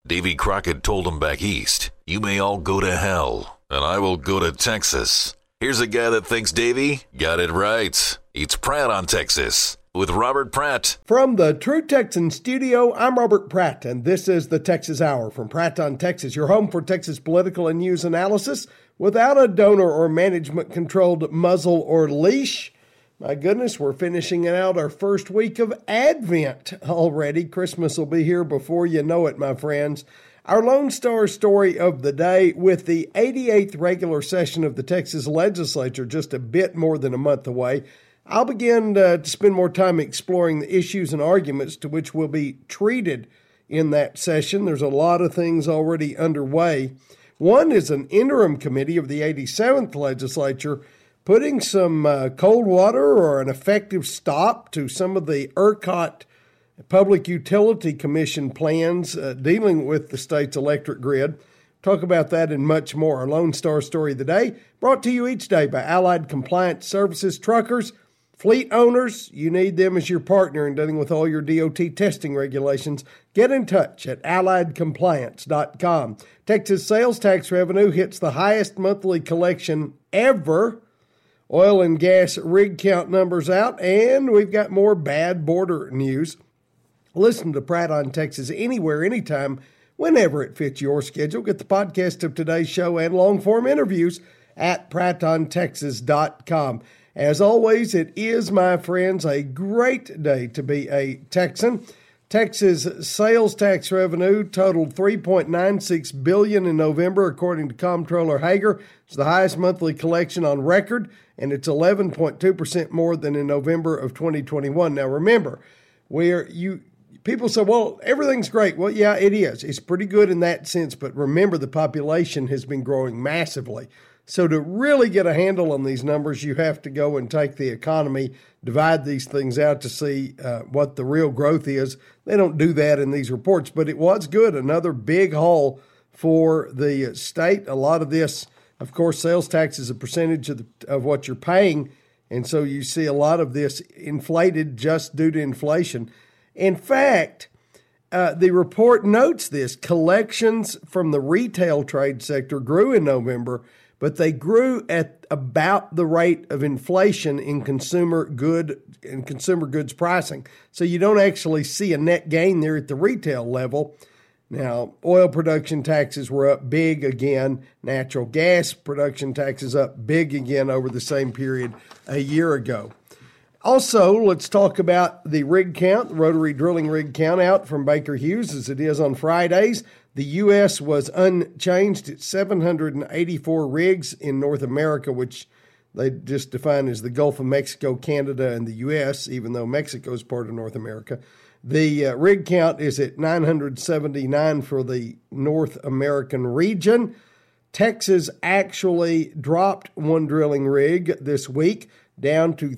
Davy Crockett told them back east, "You may all go to hell, and I will go to Texas." Here's a guy that thinks Davy got it right. It's Pratt on Texas with Robert Pratt. From the True Texan studio, I'm Robert Pratt, and this is the Texas Hour from Pratt on Texas, your home for Texas political and news analysis without a donor or management-controlled muzzle or leash. My goodness, we're finishing out our first week of Advent already. Christmas will be here before you know it, my friends. Our Lone Star story of the day: with the 88th regular session of the Texas legislature just a bit more than a month away, I'll begin to spend more time exploring the issues and arguments to which will be treated in that session. There's a lot of things already underway. One is an interim committee of the 87th legislature putting some cold water or an effective stop to some of the ERCOT Public Utility Commission plans dealing with the state's electric grid. Talk about that and much more. Our Lone Star story of the day, brought to you each day by Allied Compliance Services. Truckers, fleet owners, you need them as your partner in dealing with all your DOT testing regulations. Get in touch at alliedcompliance.com. Texas sales tax revenue hits the highest monthly collection ever. Oil and gas rig count numbers out, and we've got more bad border news. Listen to Pratt on Texas anywhere, anytime, whenever it fits your schedule. Get the podcast of today's show and long-form interviews at prattontexas.com. As always, it is, my friends, a great day to be a Texan. Texas sales tax revenue totaled $3.96 billion in November, according to Comptroller Hager. It's the highest monthly collection on record, and it's 11.2% more than in November of 2021. Now, remember, people say, well, everything's great. Well, yeah, it is. It's pretty good in that sense, but remember, the population has been growing massively. So to really get a handle on these numbers, you have to go and take the economy, divide these things out to see what the real growth is. They don't do that in these reports, but it was good. Another big haul for the state. A lot of this, of course, sales tax is a percentage of what you're paying, and so you see a lot of this inflated just due to inflation. In fact, the report notes this: collections from the retail trade sector grew in November, but they grew at about the rate of inflation in consumer goods pricing. So you don't actually see a net gain there at the retail level. Now, oil production taxes were up big again. Natural gas production taxes up big again over the same period a year ago. Also, let's talk about the rig count, the rotary drilling rig count out from Baker Hughes as it is on Fridays. The U.S. was unchanged at 784 rigs in North America, which they just define as the Gulf of Mexico, Canada, and the U.S., even though Mexico is part of North America. The rig count is at 979 for the North American region. Texas actually dropped one drilling rig this week, down to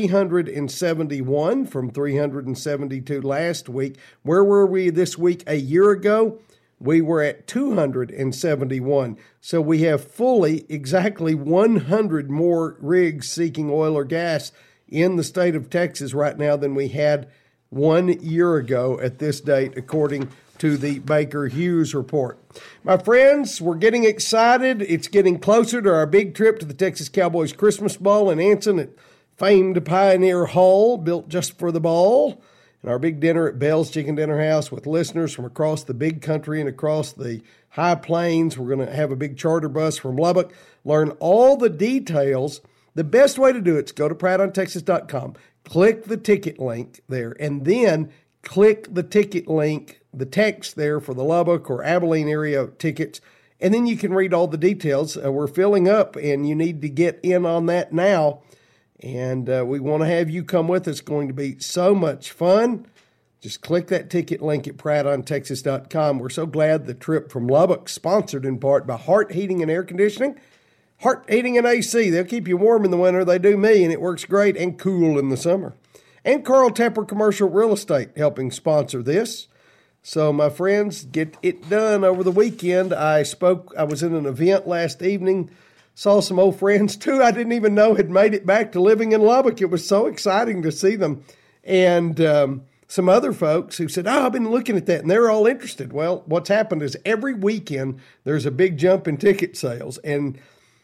371 from 372 last week. Where were we this week a year ago? We were at 271. So we have exactly 100 more rigs seeking oil or gas in the state of Texas right now than we had 1 year ago at this date, according to the Baker Hughes report. My friends, we're getting excited. It's getting closer to our big trip to the Texas Cowboys Christmas Ball in Anson at famed Pioneer Hall, built just for the ball. And our big dinner at Bell's Chicken Dinner House with listeners from across the big country and across the high plains. We're going to have a big charter bus from Lubbock. Learn all the details. The best way to do it is go to prattontexas.com. Click the ticket link there, and then click the ticket link, the text there for the Lubbock or Abilene area tickets, and then you can read all the details. We're filling up, and you need to get in on that now, and we want to have you come with us. It's going to be so much fun. Just click that ticket link at prattontexas.com. We're so glad the trip from Lubbock, sponsored in part by Hart Heating and Air Conditioning. Hart Heating and AC, they'll keep you warm in the winter. They do me, and it works great and cool in the summer. And Carl Tepper Commercial Real Estate helping sponsor this. So, my friends, get it done over the weekend. I was in an event last evening, saw some old friends, too, I didn't even know had made it back to living in Lubbock. It was so exciting to see them. And some other folks who said, I've been looking at that, and they're all interested. Well, what's happened is every weekend there's a big jump in ticket sales, and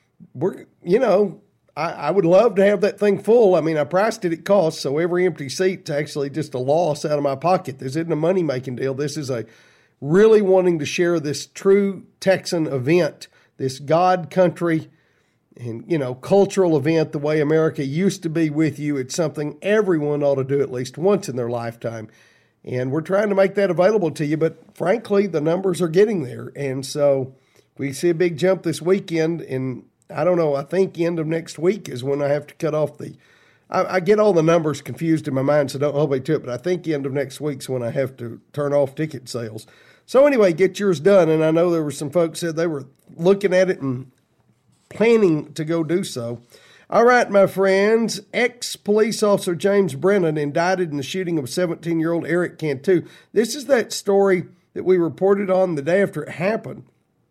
I would love to have that thing full. I mean, I priced it at cost, so every empty seat's actually just a loss out of my pocket. This isn't a money-making deal. This is a really wanting to share this true Texan event, this God country and, cultural event the way America used to be with you. It's something everyone ought to do at least once in their lifetime. And we're trying to make that available to you, but frankly, the numbers are getting there. And so we see a big jump this weekend, and I don't know, I think end of next week is when I have to cut off I get all the numbers confused in my mind, so don't hold me to it, but I think end of next week's when I have to turn off ticket sales. So anyway, get yours done, and I know there were some folks said they were looking at it and planning to go do so. All right, my friends, ex-police officer James Brennan indicted in the shooting of 17-year-old Eric Cantu. This is that story that we reported on the day after it happened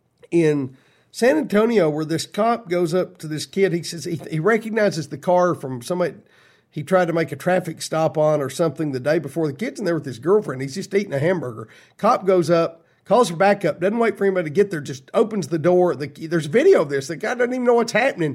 in San Antonio, where this cop goes up to this kid. He says he recognizes the car from somebody he tried to make a traffic stop on or something the day before. The kid's in there with his girlfriend. He's just eating a hamburger. Cop goes up, calls for backup, doesn't wait for anybody to get there, just opens the door. There's video of this. The guy doesn't even know what's happening.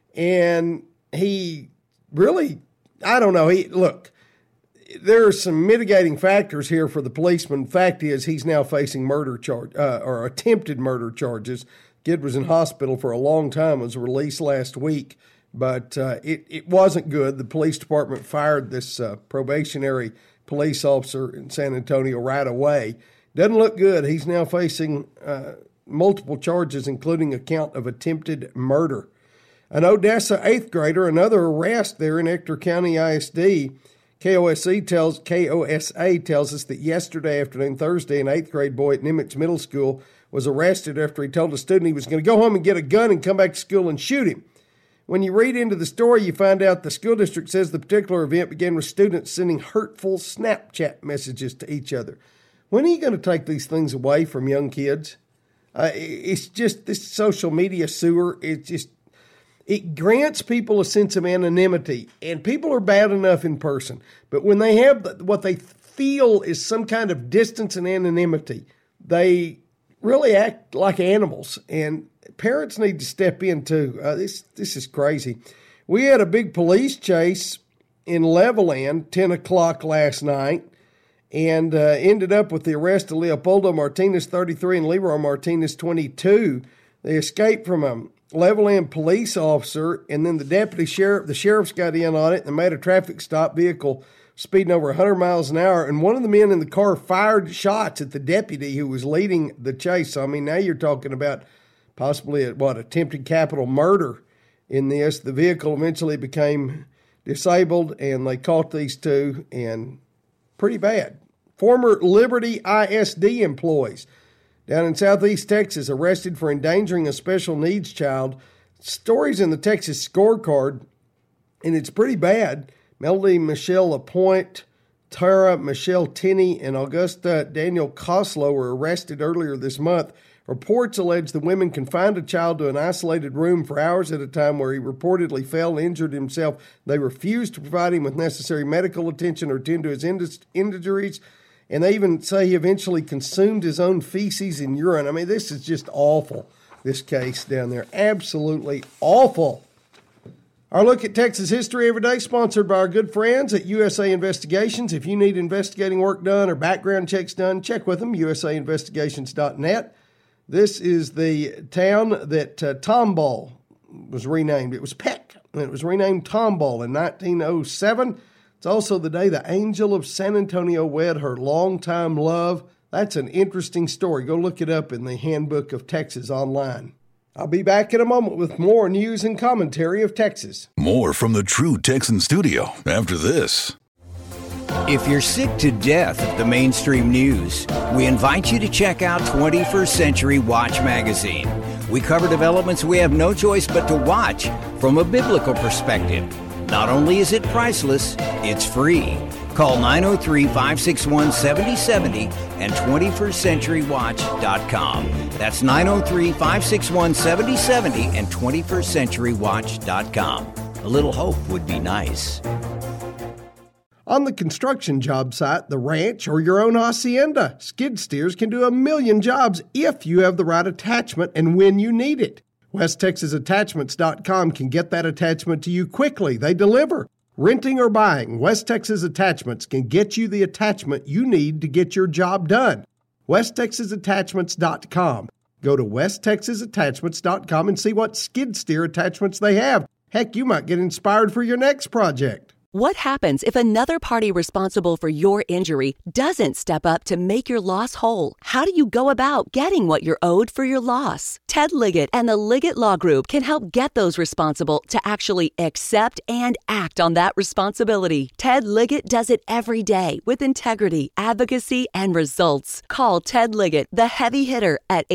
And he really, I don't know. Look, there are some mitigating factors here for the policeman. Fact is, he's now facing murder charge or attempted murder charges. Kid was in hospital for a long time, was released last week, but it wasn't good. The police department fired this probationary police officer in San Antonio right away. Doesn't look good. He's now facing multiple charges, including a count of attempted murder. An Odessa 8th grader, another arrest there in Ector County ISD. KOSA tells us that yesterday afternoon, Thursday, an 8th grade boy at Nimitz Middle School was arrested after he told a student he was going to go home and get a gun and come back to school and shoot him. When you read into the story, you find out the school district says the particular event began with students sending hurtful Snapchat messages to each other. When are you going to take these things away from young kids? It's just this social media sewer. It grants people a sense of anonymity, and people are bad enough in person. But when they have what they feel is some kind of distance and anonymity, they really act like animals. And parents need to step in too. This is crazy. We had a big police chase in Levelland, 10 o'clock last night, and ended up with the arrest of Leopoldo Martinez, 33, and Leroy Martinez, 22. They escaped from a Levelland police officer, and then the sheriffs got in on it and made a traffic stop, vehicle speeding over 100 miles an hour, and one of the men in the car fired shots at the deputy who was leading the chase. So, I mean, now you're talking about possibly attempted capital murder in this. The vehicle eventually became disabled, and they caught these two, and pretty bad. Former Liberty ISD employees down in southeast Texas arrested for endangering a special needs child. Stories in the Texas scorecard, and it's pretty bad. Melody Michelle Lapointe, Tara Michelle Tenney, and Augusta Daniel Coslow were arrested earlier this month. Reports allege the women confined a child to an isolated room for hours at a time where he reportedly fell and injured himself. They refused to provide him with necessary medical attention or tend to his injuries. And they even say he eventually consumed his own feces and urine. I mean, this is just awful, this case down there. Absolutely awful. Our look at Texas history every day, sponsored by our good friends at USA Investigations. If you need investigating work done or background checks done, check with them, usainvestigations.net. This is the town that Tomball was renamed. It was Peck, and it was renamed Tomball in 1907. It's also the day the Angel of San Antonio wed her longtime love. That's an interesting story. Go look it up in the Handbook of Texas online. I'll be back in a moment with more news and commentary of Texas. More from the True Texan Studio after this. If you're sick to death of the mainstream news, we invite you to check out 21st Century Watch magazine. We cover developments we have no choice but to watch from a biblical perspective. Not only is it priceless, it's free. Call 903-561-7070 and 21stcenturywatch.com. That's 903-561-7070 and 21stcenturywatch.com. A little hope would be nice. On the construction job site, the ranch, or your own hacienda, skid steers can do 1,000,000 jobs if you have the right attachment and when you need it. WestTexasAttachments.com can get that attachment to you quickly. They deliver. Renting or buying, West Texas Attachments can get you the attachment you need to get your job done. WestTexasAttachments.com. Go to WestTexasAttachments.com and see what skid steer attachments they have. Heck, you might get inspired for your next project. What happens if another party responsible for your injury doesn't step up to make your loss whole? How do you go about getting what you're owed for your loss? Ted Liggett and the Liggett Law Group can help get those responsible to actually accept and act on that responsibility. Ted Liggett does it every day with integrity, advocacy, and results. Call Ted Liggett, the heavy hitter, at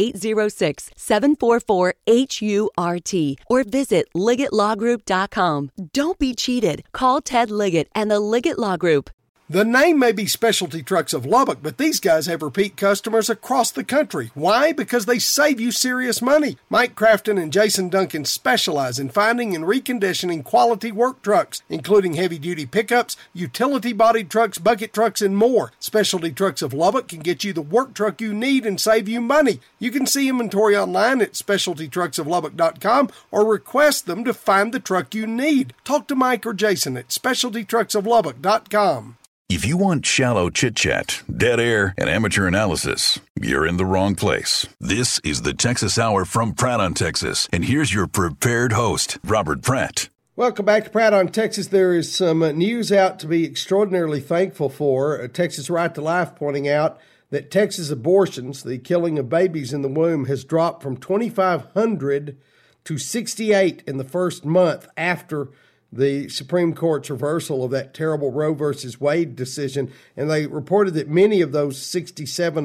806-744-HURT or visit LiggettLawGroup.com. Don't be cheated. Call Ted Liggett and the Liggett Law Group. The name may be Specialty Trucks of Lubbock, but these guys have repeat customers across the country. Why? Because they save you serious money. Mike Crafton and Jason Duncan specialize in finding and reconditioning quality work trucks, including heavy-duty pickups, utility-bodied trucks, bucket trucks, and more. Specialty Trucks of Lubbock can get you the work truck you need and save you money. You can see inventory online at specialtytrucksoflubbock.com or request them to find the truck you need. Talk to Mike or Jason at specialtytrucksoflubbock.com. If you want shallow chit-chat, dead air, and amateur analysis, you're in the wrong place. This is the Texas Hour from Pratt on Texas, and here's your prepared host, Robert Pratt. Welcome back to Pratt on Texas. There is some news out to be extraordinarily thankful for. Texas Right to Life pointing out that Texas abortions, the killing of babies in the womb, has dropped from 2,500 to 68 in the first month after the Supreme Court's reversal of that terrible Roe versus Wade decision. And they reported that many of those 67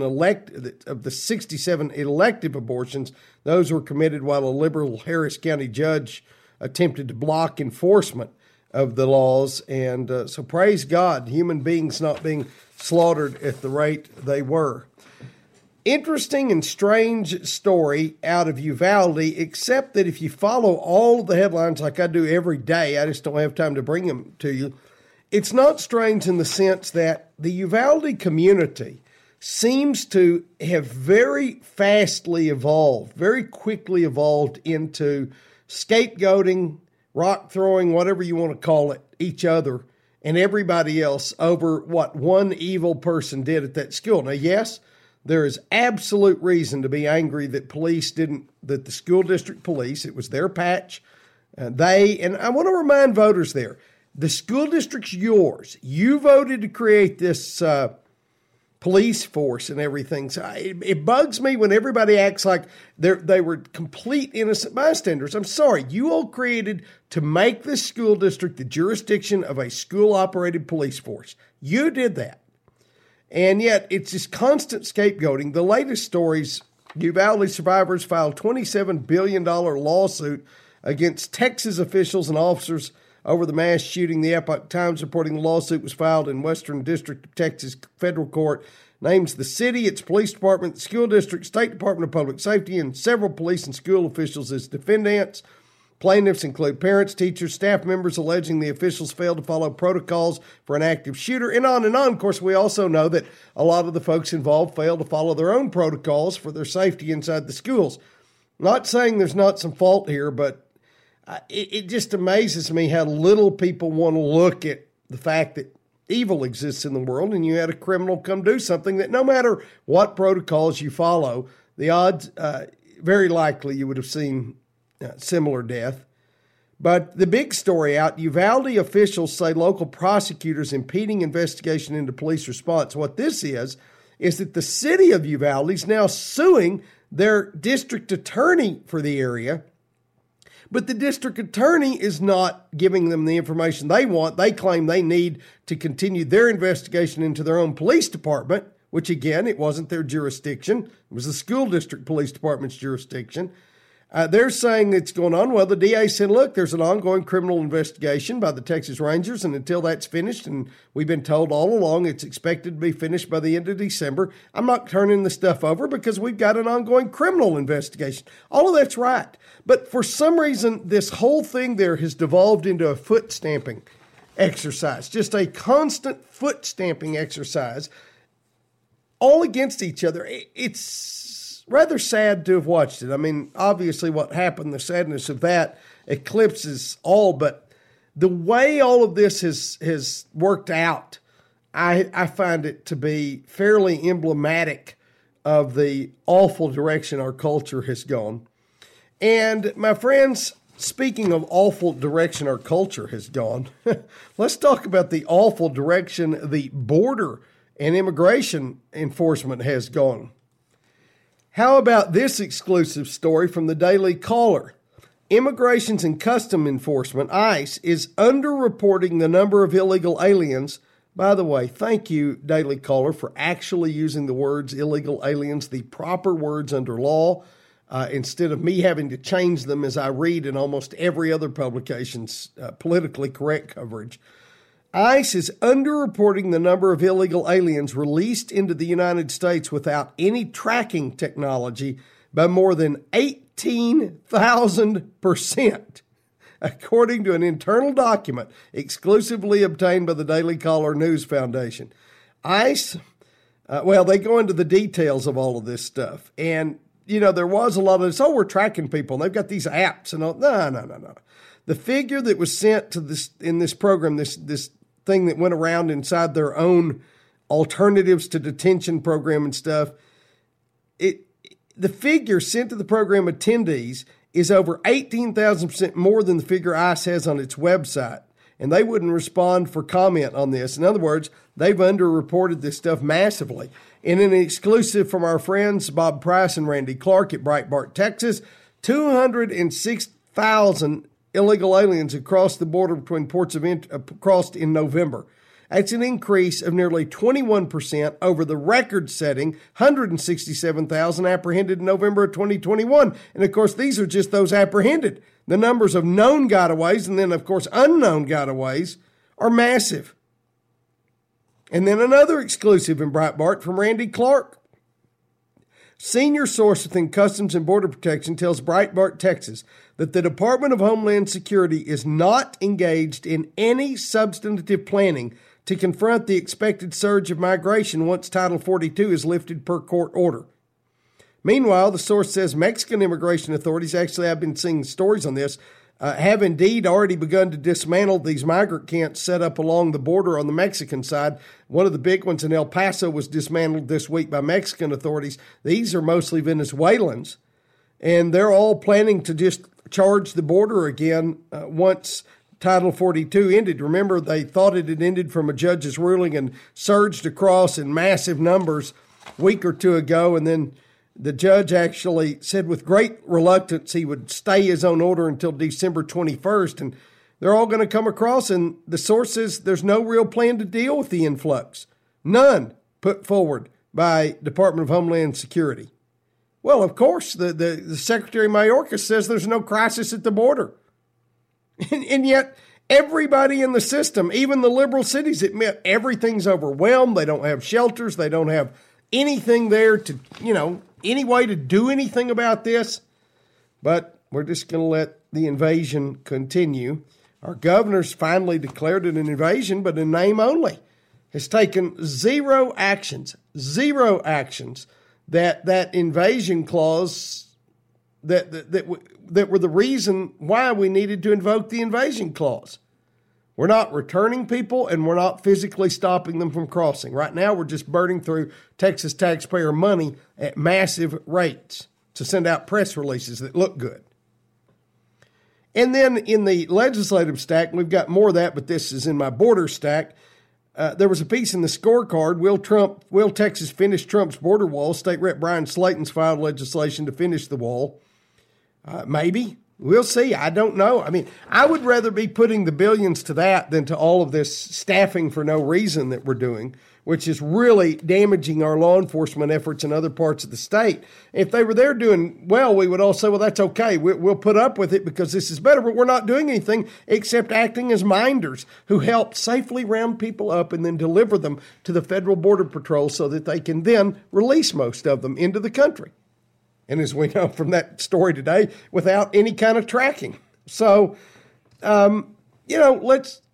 elective abortions, those were committed while a liberal Harris County judge attempted to block enforcement of the laws. And so praise God, human beings not being slaughtered at the rate they were. Interesting and strange story out of Uvalde, except that if you follow all of the headlines like I do every day, I just don't have time to bring them to you. It's not strange in the sense that the Uvalde community seems to have very fastly evolved, very quickly evolved into scapegoating, rock throwing, whatever you want to call it, each other and everybody else over what one evil person did at that school. Now, yes, there is absolute reason to be angry that that the school district police, it was their patch, and I want to remind voters there, the school district's yours. You voted to create this police force and everything. So it bugs me when everybody acts like they were complete innocent bystanders. I'm sorry, you all created to make this school district the jurisdiction of a school-operated police force. You did that. And yet, it's just constant scapegoating. The latest stories, Uvalde survivors filed $27 billion lawsuit against Texas officials and officers over the mass shooting. The Epoch Times reporting the lawsuit was filed in Western District of Texas Federal Court. Names the city, its police department, the school district, State Department of Public Safety, and several police and school officials as defendants. Plaintiffs include parents, teachers, staff members alleging the officials failed to follow protocols for an active shooter, and on and on. Of course, we also know that a lot of the folks involved failed to follow their own protocols for their safety inside the schools. Not saying there's not some fault here, but it just amazes me how little people want to look at the fact that evil exists in the world, and you had a criminal come do something that no matter what protocols you follow, the odds, very likely you would have seen similar death. But the big story out, Uvalde officials say local prosecutors impeding investigation into police response. What this is that the city of Uvalde is now suing their district attorney for the area, but the district attorney is not giving them the information they want. They claim they need to continue their investigation into their own police department, which again, it wasn't their jurisdiction. It was the school district police department's jurisdiction. They're saying it's going on. Well, the DA said, look, there's an ongoing criminal investigation by the Texas Rangers, and until that's finished, and we've been told all along it's expected to be finished by the end of December, I'm not turning the stuff over because we've got an ongoing criminal investigation. All of that's right. But for some reason, this whole thing there has devolved into a foot stamping exercise, just a constant foot stamping exercise, all against each other. It's rather sad to have watched it. I mean, obviously what happened, the sadness of that eclipses all, but the way all of this has worked out, I find it to be fairly emblematic of the awful direction our culture has gone. And my friends, speaking of awful direction our culture has gone, let's talk about the awful direction the border and immigration enforcement has gone. How about this exclusive story from the Daily Caller? Immigrations and Customs Enforcement, ICE, is underreporting the number of illegal aliens. By the way, thank you, Daily Caller, for actually using the words illegal aliens, the proper words under law, instead of me having to change them as I read in almost every other publication's politically correct coverage. ICE is underreporting the number of illegal aliens released into the United States without any tracking technology by more than 18,000%, according to an internal document exclusively obtained by the Daily Caller News Foundation. ICE, they go into the details of all of this stuff. And, there was a lot of this, we're tracking people, and they've got these apps and all. No. The figure that was sent to this in this program, this thing that went around inside their own alternatives to detention program and stuff, the figure sent to the program attendees is over 18,000% more than the figure ICE has on its website. And they wouldn't respond for comment on this. In other words, they've underreported this stuff massively. And in an exclusive from our friends Bob Price and Randy Clark at Breitbart, Texas, 206,000 illegal aliens across the border between ports of crossed in November. That's an increase of nearly 21% over the record-setting 167,000 apprehended in November of 2021. And, of course, these are just those apprehended. The numbers of known gotaways and then, of course, unknown gotaways are massive. And then another exclusive in Breitbart from Randy Clark. Senior source within Customs and Border Protection tells Breitbart, Texas, that the Department of Homeland Security is not engaged in any substantive planning to confront the expected surge of migration once Title 42 is lifted per court order. Meanwhile, the source says Mexican immigration authorities, actually I've been seeing stories on this, have indeed already begun to dismantle these migrant camps set up along the border on the Mexican side. One of the big ones in El Paso was dismantled this week by Mexican authorities. These are mostly Venezuelans, and they're all planning to just charge the border again once Title 42 ended. Remember, they thought it had ended from a judge's ruling and surged across in massive numbers a week or two ago, and then the judge actually said with great reluctance he would stay his own order until December 21st, and they're all going to come across, and the source says there's no real plan to deal with the influx. None put forward by Department of Homeland Security. Well, of course, the Secretary Mayorkas says there's no crisis at the border. And yet everybody in the system, even the liberal cities, admit everything's overwhelmed. They don't have shelters. They don't have anything there to, any way to do anything about this. But we're just going to let the invasion continue. Our governor's finally declared it an invasion, but in name only. Has taken zero actions that invasion clause that were the reason why we needed to invoke the invasion clause. We're not returning people, and we're not physically stopping them from crossing. Right now, we're just burning through Texas taxpayer money at massive rates to send out press releases that look good. And then in the legislative stack, we've got more of that, but this is in my border stack. There was a piece in the scorecard, Will Texas finish Trump's border wall? State Rep Brian Slayton's filed legislation to finish the wall. Maybe. We'll see. I don't know. I mean, I would rather be putting the billions to that than to all of this staffing for no reason that we're doing, which is really damaging our law enforcement efforts in other parts of the state. If they were there doing well, we would all say, well, that's okay. We'll put up with it because this is better. But we're not doing anything except acting as minders who help safely round people up and then deliver them to the Federal Border Patrol so that they can then release most of them into the country. And as we know from that story today, without any kind of tracking. So, let's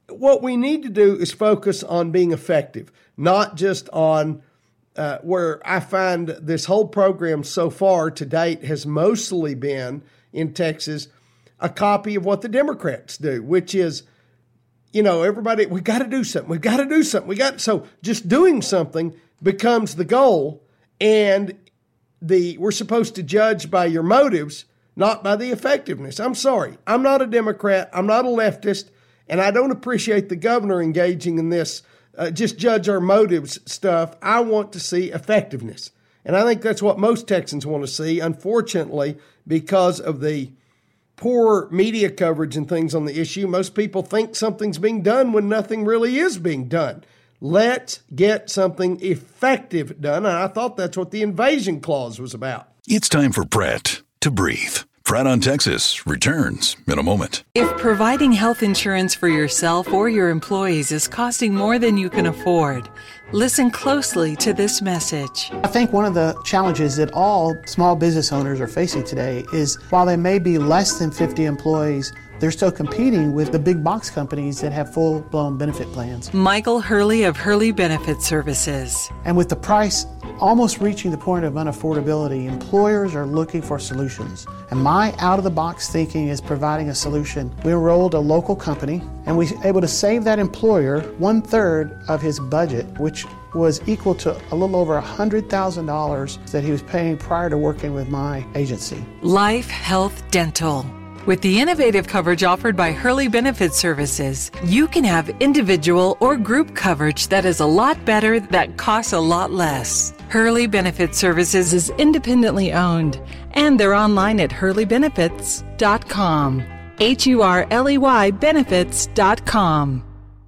what we need to do is focus on being effective, not just on where I find this whole program so far to date has mostly been in Texas a copy of what the Democrats do, which is, everybody, we got to do something. We've got to do something. So just doing something becomes the goal, and we're supposed to judge by your motives, not by the effectiveness. I'm sorry. I'm not a Democrat. I'm not a leftist, and I don't appreciate the governor engaging in this just judge our motives stuff. I want to see effectiveness. And I think that's what most Texans want to see. Unfortunately, because of the poor media coverage and things on the issue, most people think something's being done when nothing really is being done. Let's get something effective done. And I thought that's what the invasion clause was about. It's time for Pratt to breathe. Pratt on Texas returns in a moment. If providing health insurance for yourself or your employees is costing more than you can afford, listen closely to this message. I think one of the challenges that all small business owners are facing today is while they may be less than 50 employees, they're still competing with the big box companies that have full-blown benefit plans. Michael Hurley of Hurley Benefit Services. And with the price almost reaching the point of unaffordability, employers are looking for solutions. And my out-of-the-box thinking is providing a solution. We enrolled a local company, and we were able to save that employer 1/3 of his budget, which was equal to a little over $100,000 that he was paying prior to working with my agency. Life Health Dental. With the innovative coverage offered by Hurley Benefit Services, you can have individual or group coverage that is a lot better, that costs a lot less. Hurley Benefit Services is independently owned, and they're online at hurleybenefits.com. HURLEY benefits.com.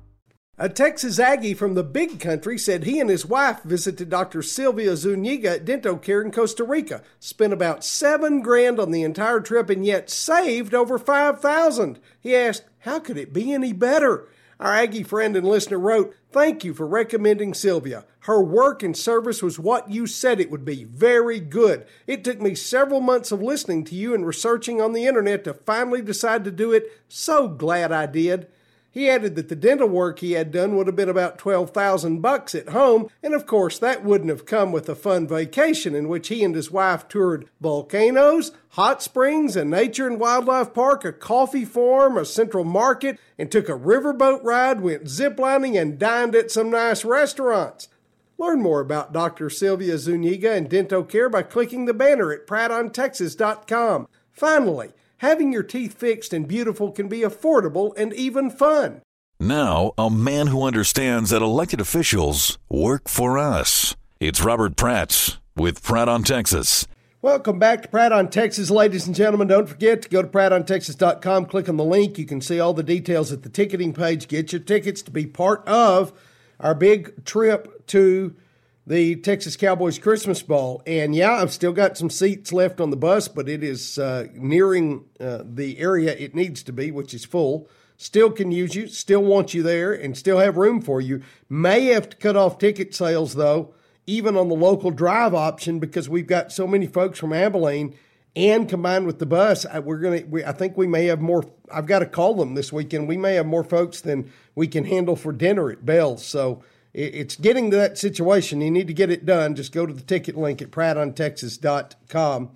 A Texas Aggie from the big country said he and his wife visited Dr. Sylvia Zuniga at DentoCare in Costa Rica, spent about $7,000 on the entire trip, and yet saved over $5,000. He asked, how could it be any better? Our Aggie friend and listener wrote, thank you for recommending Sylvia. Her work and service was what you said it would be. Very good. It took me several months of listening to you and researching on the internet to finally decide to do it. So glad I did. He added that the dental work he had done would have been about $12,000 at home, and of course that wouldn't have come with a fun vacation in which he and his wife toured volcanoes, hot springs, a nature and wildlife park, a coffee farm, a central market, and took a riverboat ride, went ziplining, and dined at some nice restaurants. Learn more about Dr. Sylvia Zuniga and DentoCare by clicking the banner at PrattOnTexas.com. Finally, having your teeth fixed and beautiful can be affordable and even fun. Now, a man who understands that elected officials work for us. It's Robert Pratt with Pratt on Texas. Welcome back to Pratt on Texas, ladies and gentlemen. Don't forget to go to PrattOnTexas.com, click on the link. You can see all the details at the ticketing page. Get your tickets to be part of our big trip to the Texas Cowboys Christmas Ball. And yeah, I've still got some seats left on the bus, but it is nearing the area it needs to be, which is full. Still can use you, still want you there, and still have room for you. May have to cut off ticket sales, though, even on the local drive option, because we've got so many folks from Abilene, and combined with the bus, I think we may have more. I've got to call them this weekend. We may have more folks than we can handle for dinner at Bell's. So it's getting to that situation. You need to get it done. Just go to the ticket link at PrattOnTexas.com.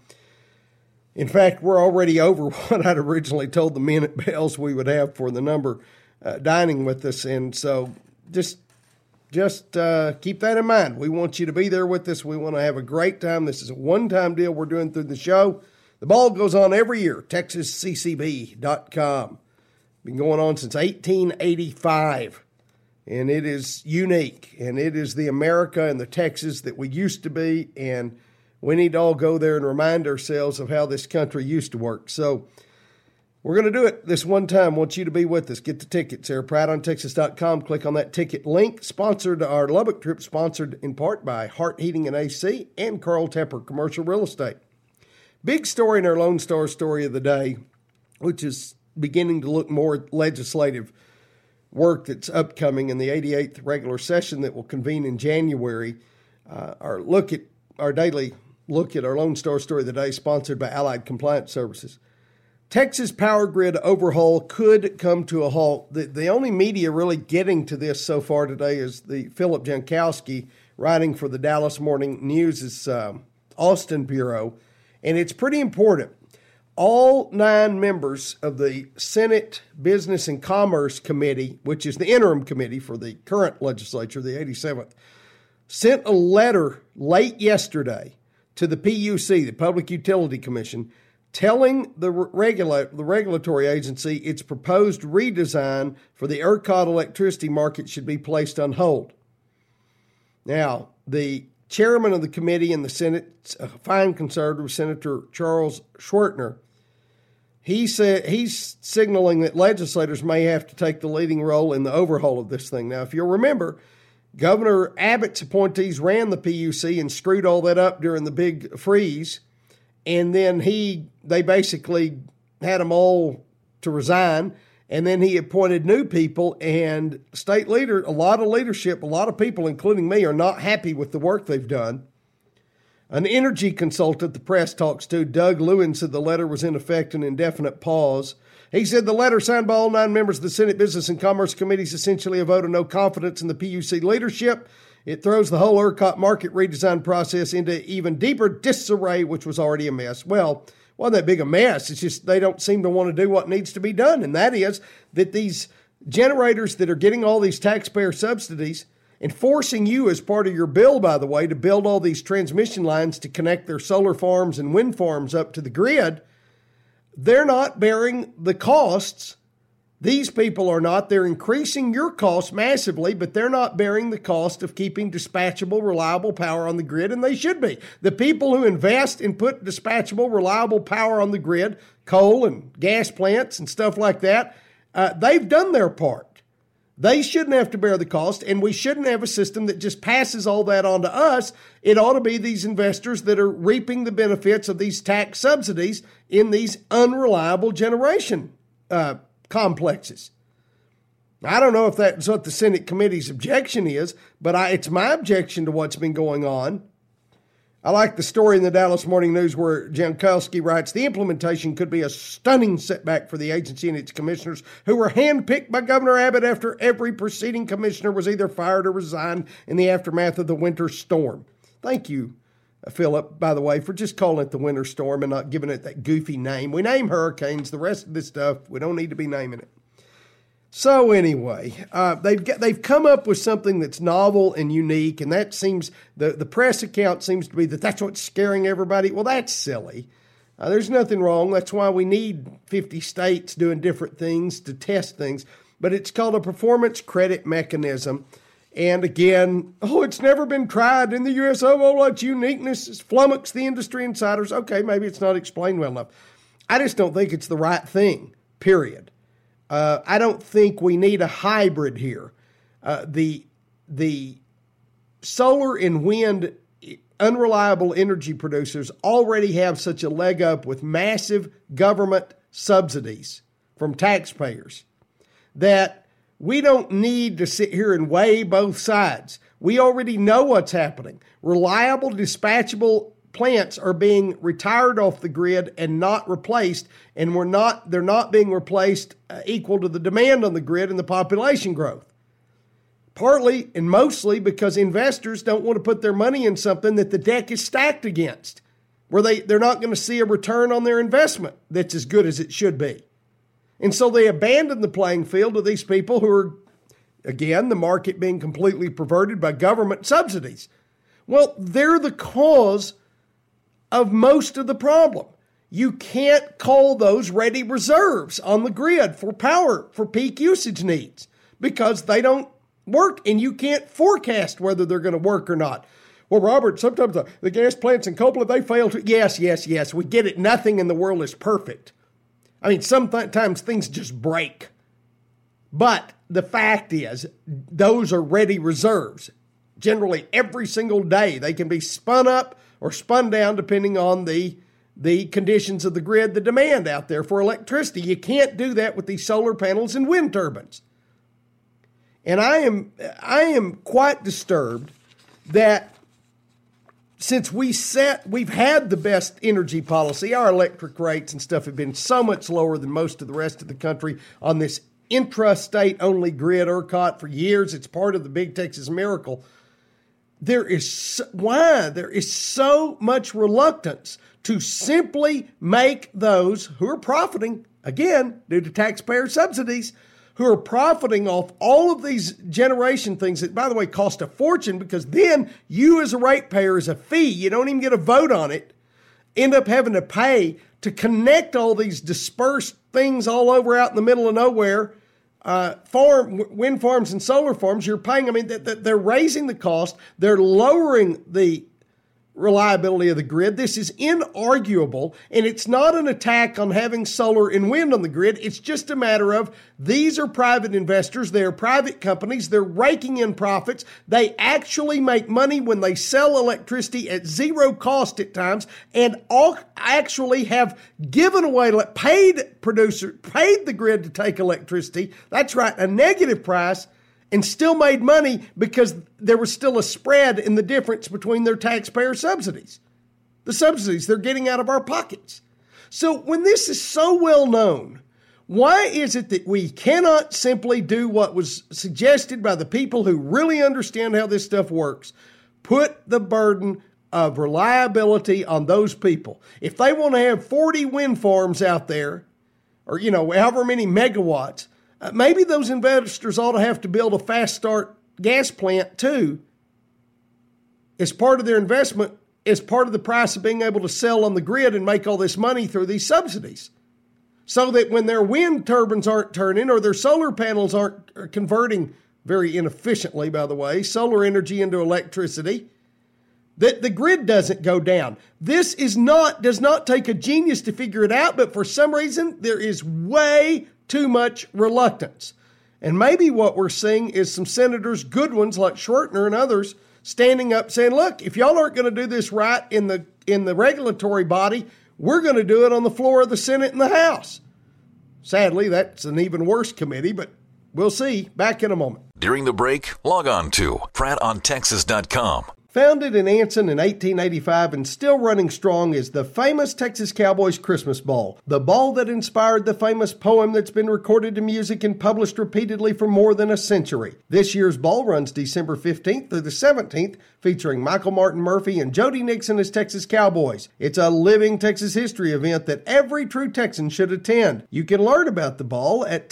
In fact, we're already over what I'd originally told the men at Bell's we would have for the number dining with us. And so just keep that in mind. We want you to be there with us. We want to have a great time. This is a one-time deal we're doing through the show. The ball goes on every year, TexasCCB.com. Been going on since 1885. And it is unique, and it is the America and the Texas that we used to be, and we need to all go there and remind ourselves of how this country used to work. So we're going to do it this one time. I want you to be with us. Get the tickets there, PrattOnTexas.com. Click on that ticket link. Sponsored our Lubbock trip, sponsored in part by Hart Heating and AC and Carl Tepper Commercial Real Estate. Big story in our Lone Star story of the day, which is beginning to look more legislative work that's upcoming in the 88th regular session that will convene in January. Our daily look at our Lone Star story of the day, sponsored by Allied Compliance Services. Texas power grid overhaul could come to a halt. The only media really getting to this so far today is the Philip Jankowski writing for the Dallas Morning News' Austin Bureau, and it's pretty important. All 9 members of the Senate Business and Commerce Committee, which is the interim committee for the current legislature, the 87th, sent a letter late yesterday to the PUC, the Public Utility Commission, telling the regulatory agency its proposed redesign for the ERCOT electricity market should be placed on hold. Now, the chairman of the committee in the Senate, a fine conservative, Senator Charles Schwertner, he said he's signaling that legislators may have to take the leading role in the overhaul of this thing. Now, if you'll remember, Governor Abbott's appointees ran the PUC and screwed all that up during the big freeze, and then they basically had them all to resign, and then he appointed new people, and state leader, a lot of leadership, a lot of people, including me, are not happy with the work they've done. An energy consultant the press talks to, Doug Lewin, said the letter was in effect an indefinite pause. He said the letter signed by all 9 members of the Senate Business and Commerce Committee is essentially a vote of no confidence in the PUC leadership. It throws the whole ERCOT market redesign process into even deeper disarray, which was already a mess. Well, wasn't that big a mess. It's just they don't seem to want to do what needs to be done, and that is that these generators that are getting all these taxpayer subsidies and forcing you as part of your bill, by the way, to build all these transmission lines to connect their solar farms and wind farms up to the grid, they're not bearing the costs. These people are not. They're increasing your costs massively, but they're not bearing the cost of keeping dispatchable, reliable power on the grid, and they should be. The people who invest and put dispatchable, reliable power on the grid, coal and gas plants and stuff like that, they've done their part. They shouldn't have to bear the cost, and we shouldn't have a system that just passes all that on to us. It ought to be these investors that are reaping the benefits of these tax subsidies in these unreliable generation complexes. I don't know if that's what the Senate committee's objection is, but it's my objection to what's been going on. I like the story in the Dallas Morning News where Jankowski writes, the implementation could be a stunning setback for the agency and its commissioners who were handpicked by Governor Abbott after every preceding commissioner was either fired or resigned in the aftermath of the winter storm. Thank you, Philip, by the way, for just calling it the winter storm and not giving it that goofy name. We name hurricanes. The rest of this stuff, we don't need to be naming it. So anyway, they've come up with something that's novel and unique, and that seems, the press account seems to be that's what's scaring everybody. Well, that's silly. There's nothing wrong. That's why we need 50 states doing different things to test things. But it's called a performance credit mechanism. And again, it's never been tried in the U.S. Oh, its uniqueness has flummoxed the industry insiders. Okay, maybe it's not explained well enough. I just don't think it's the right thing, period. I don't think we need a hybrid here. The solar and wind unreliable energy producers already have such a leg up with massive government subsidies from taxpayers that we don't need to sit here and weigh both sides. We already know what's happening. Reliable, dispatchable plants are being retired off the grid and not replaced, and they're not being replaced equal to the demand on the grid and the population growth. Partly and mostly because investors don't want to put their money in something that the deck is stacked against, where they're not going to see a return on their investment that's as good as it should be. And so they abandon the playing field to these people who are, again, the market being completely perverted by government subsidies. Well, they're the cause of most of the problem. You can't call those ready reserves on the grid for power for peak usage needs because they don't work, and you can't forecast whether they're going to work or not. Well, Robert, sometimes the gas plants in Copeland, they fail to. Yes, we get it. Nothing in the world is perfect. I mean, sometimes things just break. But the fact is, those are ready reserves. Generally, every single day, they can be spun up or spun down depending on the conditions of the grid, the demand out there for electricity. You can't do that with these solar panels and wind turbines. And I am quite disturbed that since we've had the best energy policy, our electric rates and stuff have been so much lower than most of the rest of the country on this intrastate only grid, ERCOT, for years. It's part of the Big Texas Miracle. There is so much reluctance to simply make those who are profiting, again, due to taxpayer subsidies, who are profiting off all of these generation things that, by the way, cost a fortune, because then you as a ratepayer, as a fee, you don't even get a vote on it, end up having to pay to connect all these dispersed things all over out in the middle of nowhere, wind farms and solar farms. You're paying, they're raising the cost. They're lowering the reliability of the grid. This is inarguable, and it's not an attack on having solar and wind on the grid. It's just a matter of these are private investors. They're private companies. They're raking in profits. They actually make money when they sell electricity at zero cost at times, and all actually have given away, paid the grid to take electricity. That's right, a negative price, and still made money because there was still a spread in the difference between their taxpayer subsidies, the subsidies they're getting out of our pockets. So when this is so well known, why is it that we cannot simply do what was suggested by the people who really understand how this stuff works? Put the burden of reliability on those people. If they want to have 40 wind farms out there, or, however many megawatts, maybe those investors ought to have to build a fast start gas plant too, as part of their investment, as part of the price of being able to sell on the grid and make all this money through these subsidies. So that when their wind turbines aren't turning or their solar panels aren't converting very inefficiently, by the way, solar energy into electricity, that the grid doesn't go down. This does not take a genius to figure it out, but for some reason there is way too much reluctance. And maybe what we're seeing is some senators, good ones like Schwertner and others, standing up saying, look, if y'all aren't going to do this right in the regulatory body, we're going to do it on the floor of the Senate and the House. Sadly, that's an even worse committee, but we'll see. Back in a moment. During the break, log on to PrattOnTexas.com. Founded in Anson in 1885 and still running strong is the famous Texas Cowboys Christmas Ball, the ball that inspired the famous poem that's been recorded in music and published repeatedly for more than a century. This year's ball runs December 15th through the 17th, featuring Michael Martin Murphey and Jody Nixon as Texas Cowboys. It's a living Texas history event that every true Texan should attend. You can learn about the ball at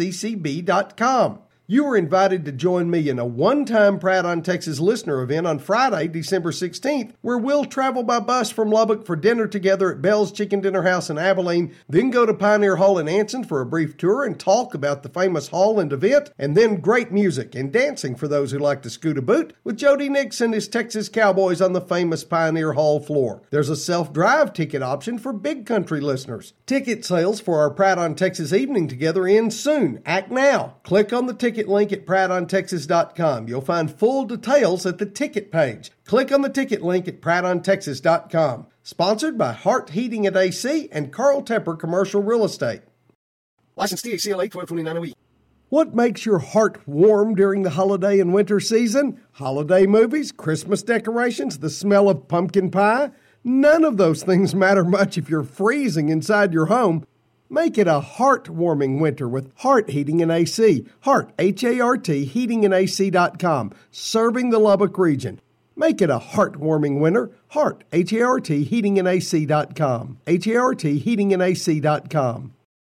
TexasCCB.com. You are invited to join me in a one-time Pratt on Texas listener event on Friday, December 16th, where we'll travel by bus from Lubbock for dinner together at Bell's Chicken Dinner House in Abilene, then go to Pioneer Hall in Anson for a brief tour and talk about the famous hall and event, and then great music and dancing for those who like to scoot a boot with Jody Nixon as Texas Cowboys on the famous Pioneer Hall floor. There's a self-drive ticket option for Big Country listeners. Ticket sales for our Pratt on Texas evening together end soon. Act now. Click on the ticket link at PrattOnTexas.com. You'll find full details at the ticket page. Click on the ticket link at PrattOnTexas.com. Sponsored by Hart Heating and AC and Carl Tepper Commercial Real Estate. License THCLA 1229OE. What makes your heart warm during the holiday and winter season? Holiday movies, Christmas decorations, the smell of pumpkin pie? None of those things matter much if you're freezing inside your home. Make it a heart-warming winter with Hart Heating and AC. Hart, H-A-R-T, heatingandac.com, serving the Lubbock region. Make it a heart-warming winter. Hart, H-A-R-T, heatingandac.com. H-A-R-T, heatingandac.com.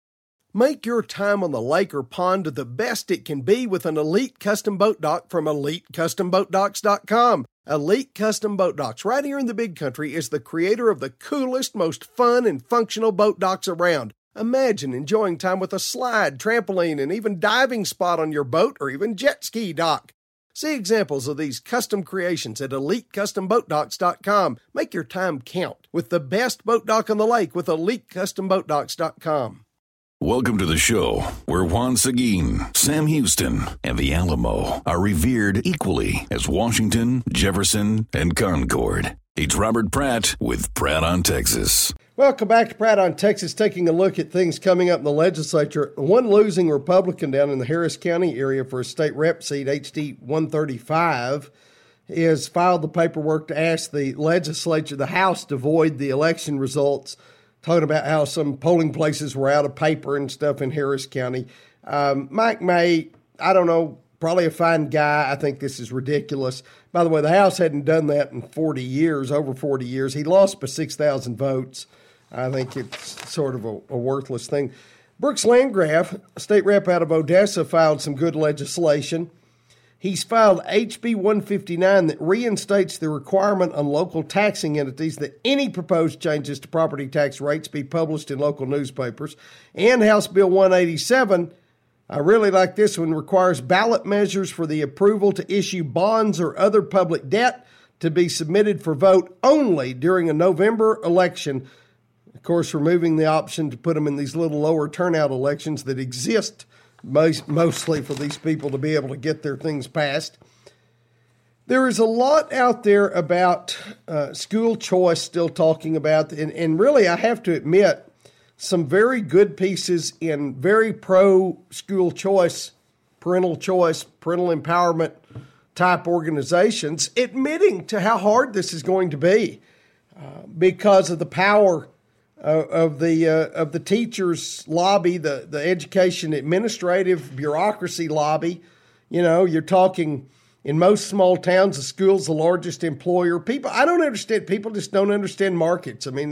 Make your time on the lake or pond the best it can be with an Elite Custom Boat Dock from EliteCustomBoatDocks.com. Elite Custom Boat Docks, right here in the Big Country, is the creator of the coolest, most fun, and functional boat docks around. Imagine enjoying time with a slide, trampoline, and even diving spot on your boat or even jet ski dock. See examples of these custom creations at EliteCustomBoatDocks.com. Make your time count with the best boat dock on the lake with EliteCustomBoatDocks.com. Welcome to the show, where Juan Seguin, Sam Houston, and the Alamo are revered equally as Washington, Jefferson, and Concord. It's Robert Pratt with Pratt on Texas. Welcome back to Pratt on Texas, taking a look at things coming up in the legislature. One losing Republican down in the Harris County area for a state rep seat, HD 135, has filed the paperwork to ask the legislature, the House, to void the election results, talking about how some polling places were out of paper and stuff in Harris County. Mike May, I don't know, probably a fine guy. I think this is ridiculous. By the way, the House hadn't done that in 40 years, over 40 years. He lost by 6,000 votes. I think it's sort of a worthless thing. Brooks Landgraf, a state rep out of Odessa, filed some good legislation. He's filed HB 159 that reinstates the requirement on local taxing entities that any proposed changes to property tax rates be published in local newspapers. And House Bill 187, I really like this one, requires ballot measures for the approval to issue bonds or other public debt to be submitted for vote only during a November election. Of course, removing the option to put them in these little lower turnout elections that exist mostly for these people to be able to get their things passed. There is a lot out there about school choice still talking about, and really I have to admit, some very good pieces in very pro-school choice, parental empowerment type organizations admitting to how hard this is going to be because of the power of the teachers' lobby, the education administrative bureaucracy lobby. You know, you're talking in most small towns, the school's the largest employer. I don't understand. People just don't understand markets. I mean,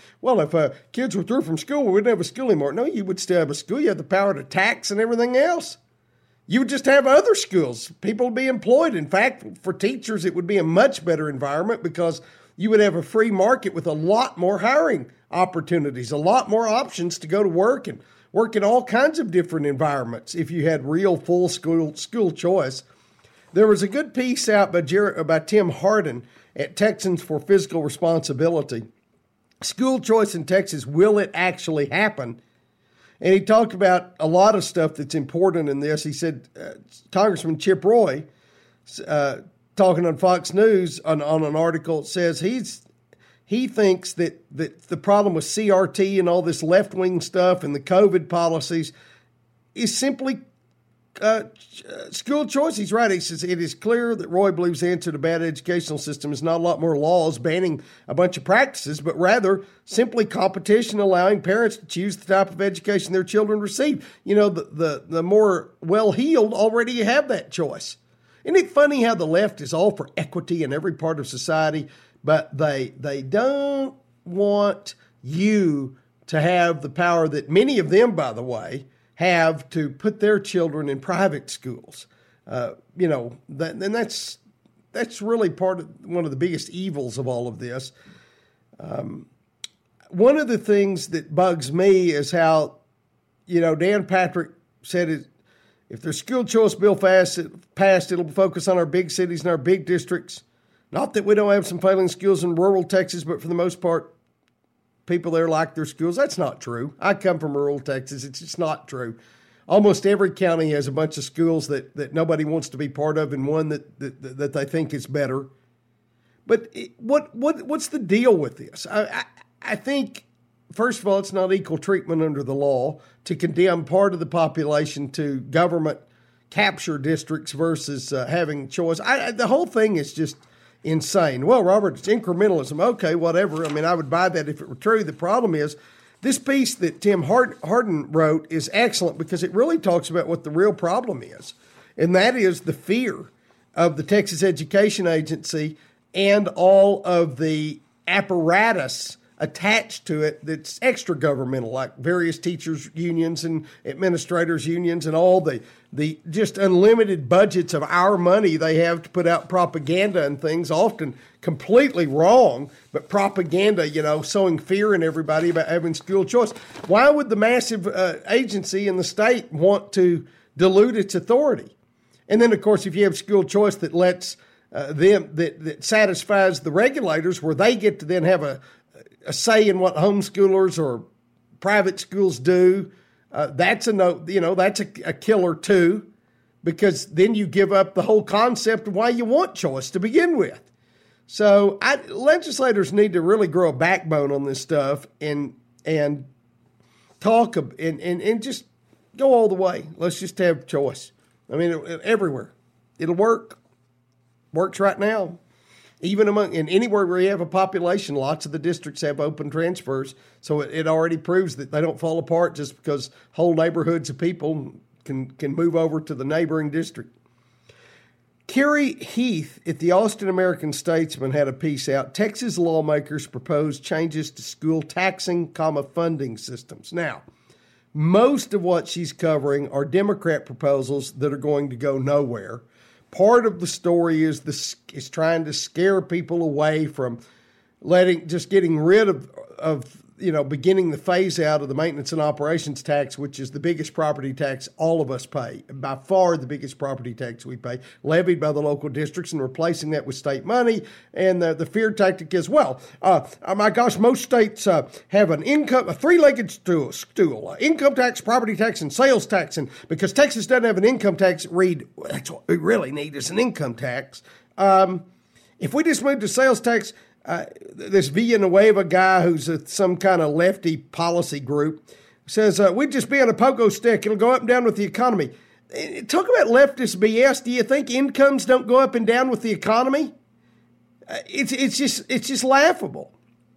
if kids were through from school, we wouldn't have a school anymore. No, you would still have a school. You have the power to tax and everything else. You would just have other schools. People would be employed. In fact, for teachers, it would be a much better environment because you would have a free market with a lot more hiring opportunities, a lot more options to go to work and work in all kinds of different environments if you had real full school choice. There was a good piece out by Tim Hardin at Texans for Fiscal Responsibility. School choice in Texas, will it actually happen? And he talked about a lot of stuff that's important in this. He said, Congressman Chip Roy, talking on Fox News on an article, says he thinks that the problem with CRT and all this left-wing stuff and the COVID policies is simply school choice. He's right. He says, it is clear that Roy believes the answer to bad educational system is not a lot more laws banning a bunch of practices, but rather simply competition, allowing parents to choose the type of education their children receive. You know, the more well-heeled already have that choice. Isn't it funny how the left is all for equity in every part of society, but they don't want you to have the power that many of them, by the way, have to put their children in private schools. And that's really one of the biggest evils of all of this. One of the things that bugs me is how, Dan Patrick said if there's school choice bill passed, it'll focus on our big cities and our big districts. Not that we don't have some failing schools in rural Texas, but for the most part, people there like their schools. That's not true. I come from rural Texas. It's just not true. Almost every county has a bunch of schools that nobody wants to be part of and one that they think is better. But what's the deal with this? I think, first of all, it's not equal treatment under the law to condemn part of the population to government capture districts versus having choice. The whole thing is just insane. Well, Robert, it's incrementalism. Okay, whatever. I mean, I would buy that if it were true. The problem is this piece that Tim Hardin wrote is excellent because it really talks about what the real problem is, and that is the fear of the Texas Education Agency and all of the apparatus attached to it that's extra governmental, like various teachers unions and administrators unions and all the just unlimited budgets of our money they have to put out propaganda and things, often completely wrong, but propaganda, sowing fear in everybody about having school choice. Why would the massive agency in the state want to dilute its authority? And then, of course, if you have school choice that lets that satisfies the regulators where they get to then have a say in what homeschoolers or private schools do, that's that's a killer too, because then you give up the whole concept of why you want choice to begin with. So legislators need to really grow a backbone on this stuff and talk and just go all the way. Let's just have choice. I mean, everywhere. It'll work. works right now. Even in anywhere where you have a population, lots of the districts have open transfers. So it already proves that they don't fall apart just because whole neighborhoods of people can move over to the neighboring district. Kerry Heath at the Austin American-Statesman had a piece out. Texas lawmakers propose changes to school taxing, funding systems. Now, most of what she's covering are Democrat proposals that are going to go nowhere. Part of the story is trying to scare people away from getting rid of beginning the phase out of the maintenance and operations tax, which is the biggest property tax all of us pay, by far the biggest property tax we pay, levied by the local districts, and replacing that with state money. And the fear tactic is, my gosh, most states have a three-legged stool, income tax, property tax, and sales tax. And because Texas doesn't have an income tax, that's what we really need is an income tax. If we just move to sales tax, this Villanueva guy who's some kind of lefty policy group says, we'd just be on a pogo stick. It'll go up and down with the economy. Talk about leftist BS. Do you think incomes don't go up and down with the economy? It's just laughable.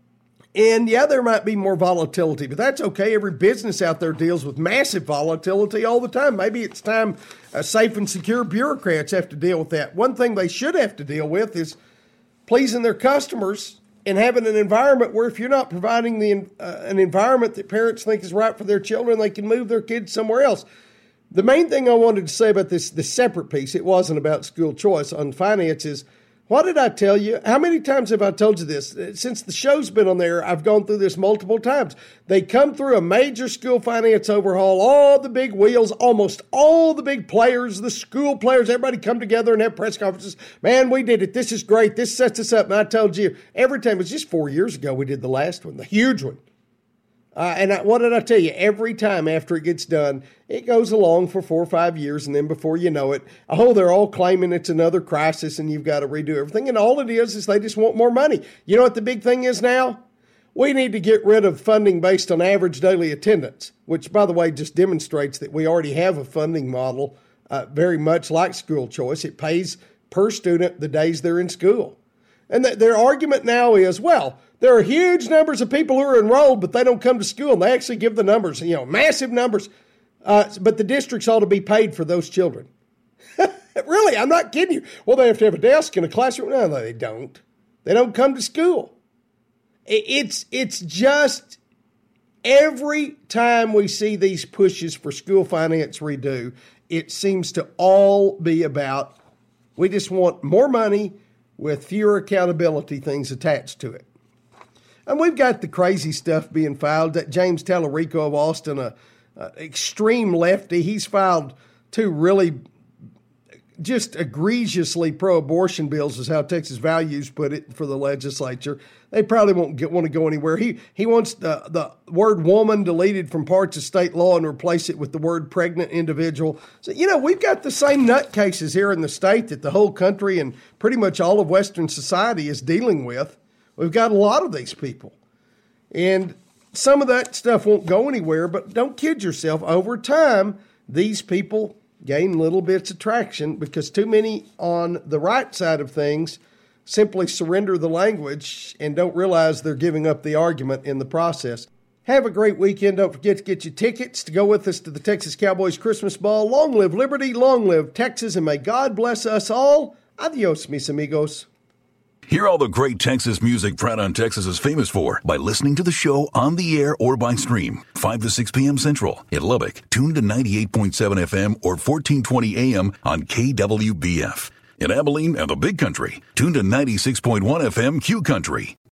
And yeah, there might be more volatility, but that's okay. Every business out there deals with massive volatility all the time. Maybe it's time safe and secure bureaucrats have to deal with that. One thing they should have to deal with is pleasing their customers and having an environment where if you're not providing an environment that parents think is right for their children, they can move their kids somewhere else. The main thing I wanted to say about this separate piece, it wasn't about school choice on finance, is what did I tell you? How many times have I told you this? Since the show's been on there, I've gone through this multiple times. They come through a major school finance overhaul, all the big wheels, almost all the big players, the school players, everybody come together and have press conferences. Man, we did it. This is great. This sets us up. And I told you every time, it was just 4 years ago we did the last one, the huge one. What did I tell you? Every time after it gets done, it goes along for 4 or 5 years, and then before you know it, they're all claiming it's another crisis and you've got to redo everything. And all it is they just want more money. You know what the big thing is now? We need to get rid of funding based on average daily attendance, which, by the way, just demonstrates that we already have a funding model very much like school choice. It pays per student the days they're in school. And their argument now is, there are huge numbers of people who are enrolled, but they don't come to school. And they actually give the numbers, massive numbers. But the districts ought to be paid for those children. Really, I'm not kidding you. Well, they have to have a desk and a classroom. No, they don't. They don't come to school. It's just every time we see these pushes for school finance redo, it seems to all be about we just want more money with fewer accountability things attached to it. And we've got the crazy stuff being filed. That James Tallarico of Austin, an extreme lefty, he's filed 2 really just egregiously pro-abortion bills, is how Texas Values put it, for the legislature. They probably won't want to go anywhere. He wants the word woman deleted from parts of state law and replace it with the word pregnant individual. So, we've got the same nutcases here in the state that the whole country and pretty much all of Western society is dealing with. We've got a lot of these people. And some of that stuff won't go anywhere, but don't kid yourself. Over time, these people gain little bits of traction because too many on the right side of things simply surrender the language and don't realize they're giving up the argument in the process. Have a great weekend. Don't forget to get your tickets to go with us to the Texas Cowboys Christmas Ball. Long live Liberty, long live Texas, and may God bless us all. Adios, mis amigos. Hear all the great Texas music Pratt on Texas is famous for by listening to the show on the air or by stream. 5 to 6 p.m. Central. In Lubbock, tune to 98.7 FM or 1420 AM on KWBF. In Abilene and the Big Country, tune to 96.1 FM Q Country.